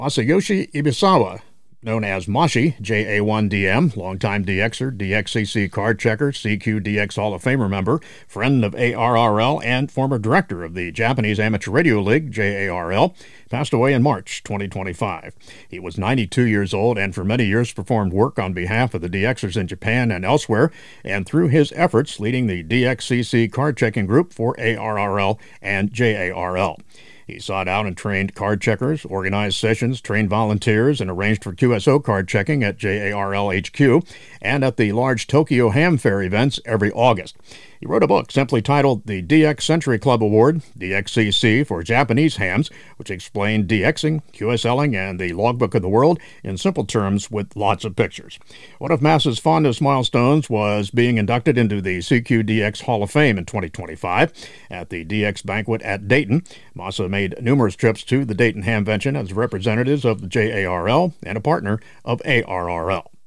Masayoshi Ibisawa, known as Mashi, JA1DM, longtime DXer, DXCC card checker, CQDX Hall of Famer member, friend of ARRL, and former director of the Japanese Amateur Radio League, JARL, passed away in March 2025. He was 92 years old and for many years performed work on behalf of the DXers in Japan and elsewhere, and through his efforts leading the DXCC card checking group for ARRL and JARL. He sought out and trained card checkers, organized sessions, trained volunteers, and arranged for QSO card checking at JARL HQ and at the large Tokyo Ham Fair events every August. He wrote a book simply titled The DX Century Club Award, DXCC for Japanese Hams, which explained DXing, QSLing, and the logbook of the world in simple terms with lots of pictures. One of Massa's fondest milestones was being inducted into the CQDX Hall of Fame in 2025 at the DX banquet at Dayton. Massa made numerous trips to the Dayton Hamvention as representatives of the JARL and a partner of ARRL.